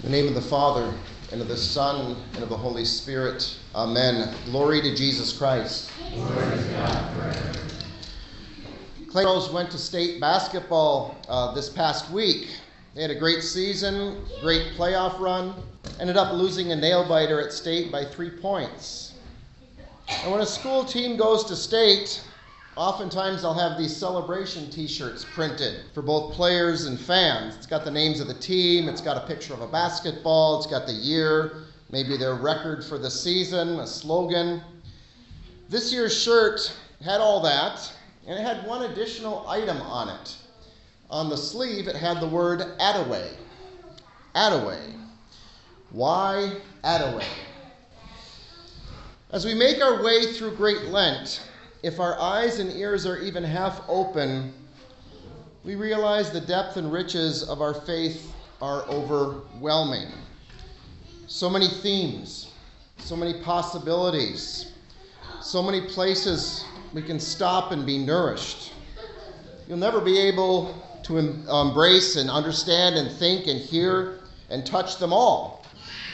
In the name of the Father, and of the Son, and of the Holy Spirit. Amen. Glory to Jesus Christ. Glory to God forever. Clay Girls went to state basketball this past week. They had a great season, great playoff run. Ended up losing a nail-biter at state by 3 points. And when a school team goes to state, oftentimes they'll have these celebration t-shirts printed for both players and fans. It's got the names of the team, it's got a picture of a basketball, it's got the year, maybe their record for the season, a slogan. This year's shirt had all that, and it had one additional item on it. On the sleeve, it had the word Attaway. Attaway. Why Attaway? As we make our way through Great Lent, if our eyes and ears are even half open, we realize the depth and riches of our faith are overwhelming. So many themes, so many possibilities, so many places we can stop and be nourished. You'll never be able to embrace and understand and think and hear and touch them all.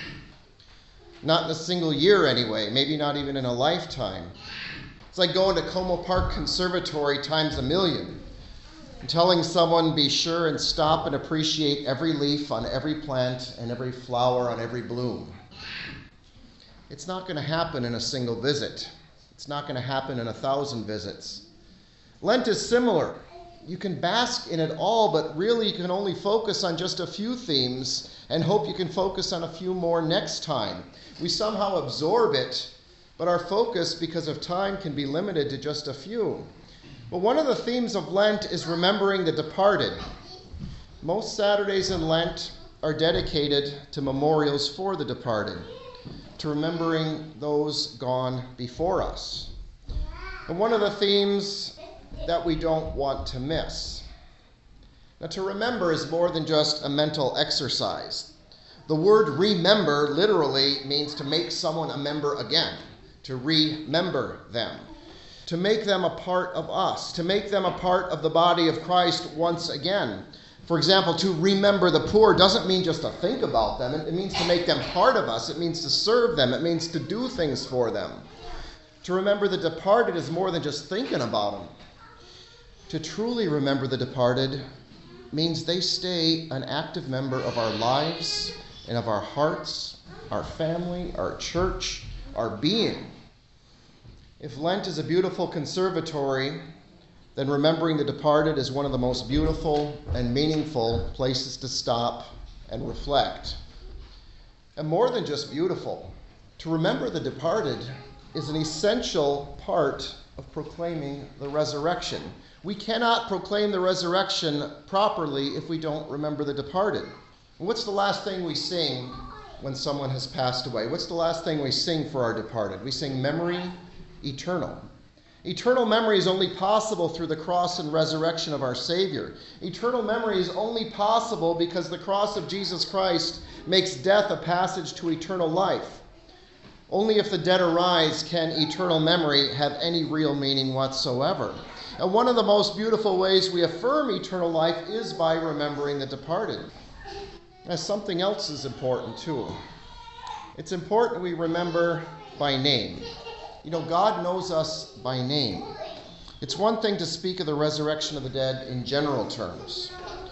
Not in a single year anyway, maybe not even in a lifetime. It's like going to Como Park Conservatory times a million and telling someone be sure and stop and appreciate every leaf on every plant and every flower on every bloom. It's not going to happen in a single visit. It's not going to happen in 1,000 visits. Lent is similar. You can bask in it all, but really you can only focus on just a few themes and hope you can focus on a few more next time. We somehow absorb it, but our focus, because of time, can be limited to just a few. But one of the themes of Lent is remembering the departed. Most Saturdays in Lent are dedicated to memorials for the departed, to remembering those gone before us. And one of the themes that we don't want to miss. Now, to remember is more than just a mental exercise. The word remember literally means to make someone a member again, to remember them, to make them a part of us, to make them a part of the body of Christ once again. For example, to remember the poor doesn't mean just to think about them. It means to make them part of us. It means to serve them. It means to do things for them. To remember the departed is more than just thinking about them. To truly remember the departed means they stay an active member of our lives and of our hearts, our family, our church, our being. If Lent is a beautiful conservatory, then remembering the departed is one of the most beautiful and meaningful places to stop and reflect. And more than just beautiful, to remember the departed is an essential part of proclaiming the resurrection. We cannot proclaim the resurrection properly if we don't remember the departed. And what's the last thing we sing when someone has passed away? What's the last thing we sing for our departed? We sing memory eternal. Eternal memory is only possible through the cross and resurrection of our Savior. Eternal memory is only possible because the cross of Jesus Christ makes death a passage to eternal life. Only if the dead arise can eternal memory have any real meaning whatsoever. And one of the most beautiful ways we affirm eternal life is by remembering the departed. And something else is important too. It's important we remember by name. You know, God knows us by name. It's one thing to speak of the resurrection of the dead in general terms,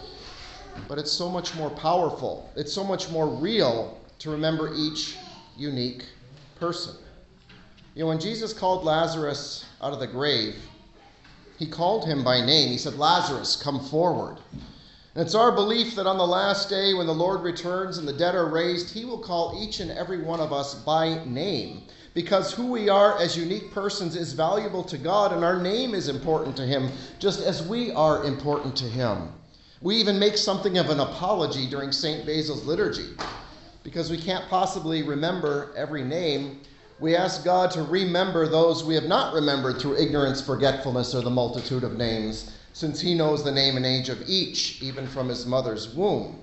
but it's so much more powerful. It's so much more real to remember each unique person. You know, when Jesus called Lazarus out of the grave, he called him by name. He said, "Lazarus, come forward." And it's our belief that on the last day when the Lord returns and the dead are raised, he will call each and every one of us by name. Because who we are as unique persons is valuable to God, and our name is important to him, just as we are important to him. We even make something of an apology during St. Basil's liturgy. Because we can't possibly remember every name, we ask God to remember those we have not remembered through ignorance, forgetfulness, or the multitude of names, since he knows the name and age of each, even from his mother's womb.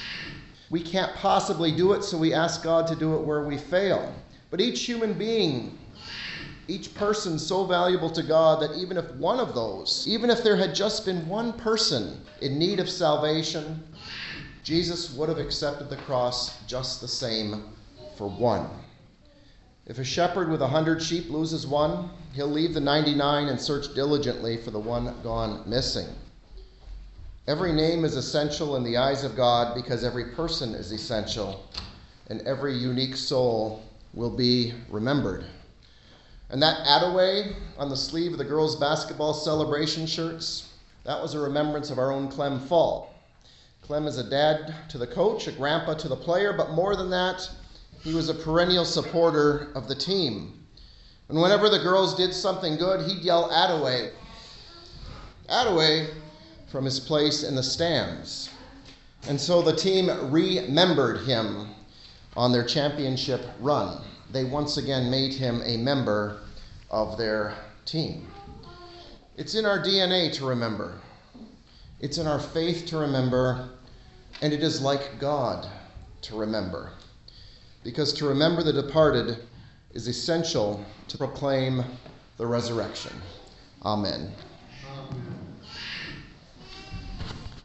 We can't possibly do it, so we ask God to do it where we fail. But each human being, each person so valuable to God that even if one of those, even if there had just been one person in need of salvation, Jesus would have accepted the cross just the same for one. If a shepherd with 100 sheep loses one, he'll leave the 99 and search diligently for the one gone missing. Every name is essential in the eyes of God because every person is essential, and every unique soul will be remembered. And that Attaway on the sleeve of the girls' basketball celebration shirts, that was a remembrance of our own Clem Fall. Clem is a dad to the coach, a grandpa to the player, but more than that, he was a perennial supporter of the team. And whenever the girls did something good, he'd yell, "Attaway." Attaway from his place in the stands. And so the team remembered him on their championship run. They once again made him a member of their team. It's in our DNA to remember. It's in our faith to remember, and it is like God to remember. Because to remember the departed is essential to proclaim the resurrection. Amen.